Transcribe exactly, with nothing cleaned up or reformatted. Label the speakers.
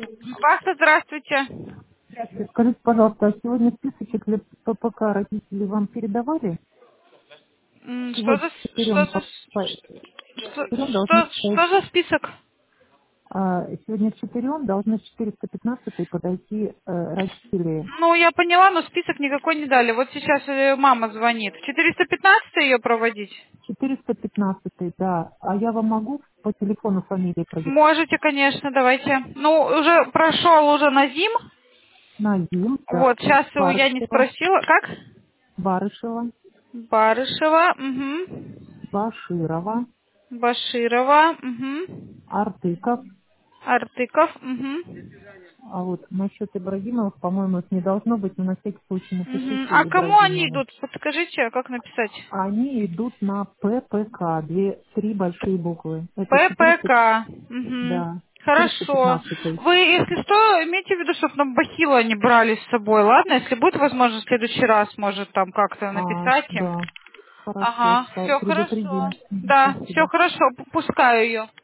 Speaker 1: Вахта, здравствуйте.
Speaker 2: Здравствуйте. Скажите, пожалуйста, а сегодня списочек для ППК родители вам передавали?
Speaker 1: М, Что
Speaker 2: Сегодня
Speaker 1: за, что
Speaker 2: четырем,
Speaker 1: за,
Speaker 2: по, по-
Speaker 1: что,
Speaker 2: четырем должны
Speaker 1: что,
Speaker 2: подойти,
Speaker 1: что за список?
Speaker 2: а, сегодня четырем должны с четыреста пятнадцатой подойти э, родители.
Speaker 1: Ну, я поняла, но список никакой не дали. Вот сейчас э, мама звонит. В четыреста пятнадцать ее проводить?
Speaker 2: четыреста пятнадцатый, да. А я вам могу по телефону фамилии продиктовать?
Speaker 1: Можете, конечно, давайте. Ну, уже прошел уже Назим.
Speaker 2: Назим, да.
Speaker 1: Вот, сейчас я не
Speaker 2: Барышева,
Speaker 1: спросила. Как?
Speaker 2: Барышева,
Speaker 1: Барышева. Угу.
Speaker 2: Баширова,
Speaker 1: Баширова. Угу.
Speaker 2: Артыков.
Speaker 1: Артыков. Угу.
Speaker 2: А вот насчет Ибрагимовых, по-моему, их не должно быть, но на всякий случай
Speaker 1: Угу.
Speaker 2: напишите
Speaker 1: А кому они
Speaker 2: Ибрагимова.
Speaker 1: идут? Подскажите, как написать?
Speaker 2: Они идут на ППК, две, три большие буквы. Это четыреста,
Speaker 1: ППК. Угу.
Speaker 2: да, четыреста
Speaker 1: Хорошо.
Speaker 2: пятнадцатый.
Speaker 1: Вы, если что, имейте в виду, чтобы нам бахилы не брали с собой, ладно? Если будет возможность, в следующий раз, может, там как-то
Speaker 2: А,
Speaker 1: написать им.
Speaker 2: да, хорошо,
Speaker 1: Ага,
Speaker 2: ска-
Speaker 1: все хорошо.
Speaker 2: предупредим. Мгм,
Speaker 1: Да, все
Speaker 2: спасибо.
Speaker 1: хорошо, п- пускаю ее.